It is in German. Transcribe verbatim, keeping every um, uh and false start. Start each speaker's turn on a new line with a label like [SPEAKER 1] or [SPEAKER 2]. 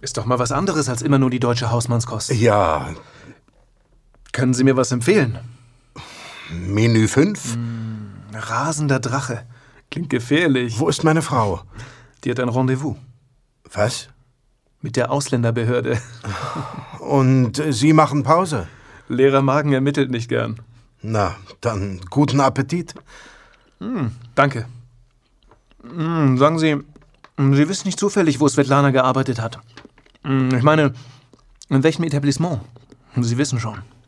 [SPEAKER 1] Ist doch mal was anderes als immer nur die deutsche Hausmannskost.
[SPEAKER 2] Ja.
[SPEAKER 1] Können Sie mir was empfehlen?
[SPEAKER 2] Menü fünf?
[SPEAKER 1] Mm, rasender Drache. Klingt gefährlich.
[SPEAKER 2] Wo ist meine Frau?
[SPEAKER 1] Die hat ein Rendezvous.
[SPEAKER 2] Was?
[SPEAKER 1] Mit der Ausländerbehörde.
[SPEAKER 2] Und Sie machen Pause?
[SPEAKER 1] Leerer Magen ermittelt nicht gern.
[SPEAKER 2] Na, dann guten Appetit.
[SPEAKER 1] Mm, danke. Mm, sagen Sie, Sie wissen nicht zufällig, wo Svetlana gearbeitet hat. Ich meine, in welchem Etablissement? Sie wissen schon.